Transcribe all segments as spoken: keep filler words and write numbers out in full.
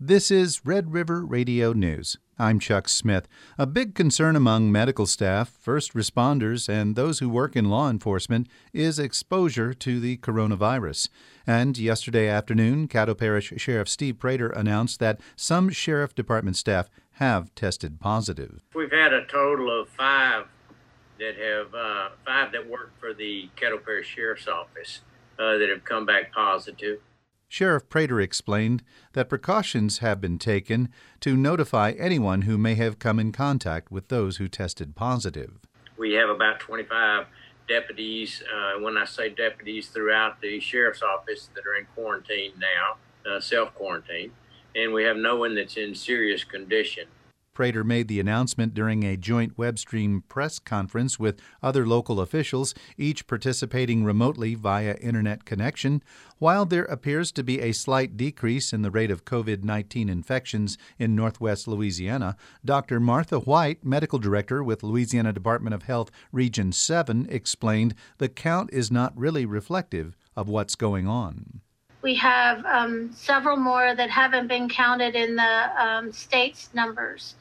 This is Red River Radio News. I'm Chuck Smith. A big concern among medical staff, first responders, and those who work in law enforcement is exposure to the coronavirus. And yesterday afternoon, Caddo Parish Sheriff Steve Prater announced that some sheriff department staff have tested positive. We've had a total of five that have uh, five that work for the Caddo Parish Sheriff's Office uh, that have come back positive. Sheriff Prater explained that precautions have been taken to notify anyone who may have come in contact with those who tested positive. We have about twenty-five deputies, uh, when I say deputies, throughout the Sheriff's Office that are in quarantine now, uh, self-quarantine, and we have no one that's in serious condition. Prater made the announcement during a joint web-stream press conference with other local officials, each participating remotely via internet connection. While there appears to be a slight decrease in the rate of COVID nineteen infections in northwest Louisiana, Doctor Martha White, medical director with Louisiana Department of Health Region seven, explained the count is not really reflective of what's going on. We have um, several more that haven't been counted in the um, state's numbers.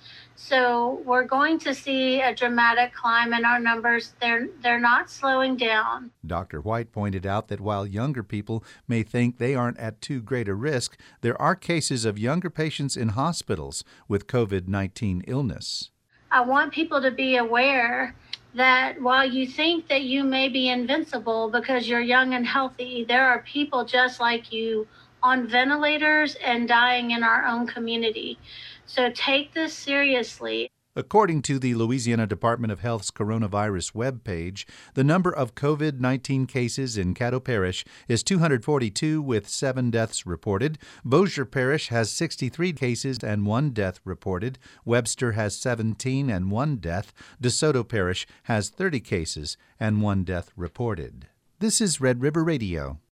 So we're going to see a dramatic climb in our numbers. They're, they're not slowing down. Doctor White pointed out that while younger people may think they aren't at too great a risk, there are cases of younger patients in hospitals with COVID nineteen illness. I want people to be aware that while you think that you may be invincible because you're young and healthy, there are people just like you on ventilators and dying in our own community. So take this seriously. According to the Louisiana Department of Health's coronavirus webpage, the number of COVID nineteen cases in Caddo Parish is two hundred forty-two with seven deaths reported. Bossier Parish has sixty-three cases and one death reported. Webster has seventeen and one death. DeSoto Parish has thirty cases and one death reported. This is Red River Radio.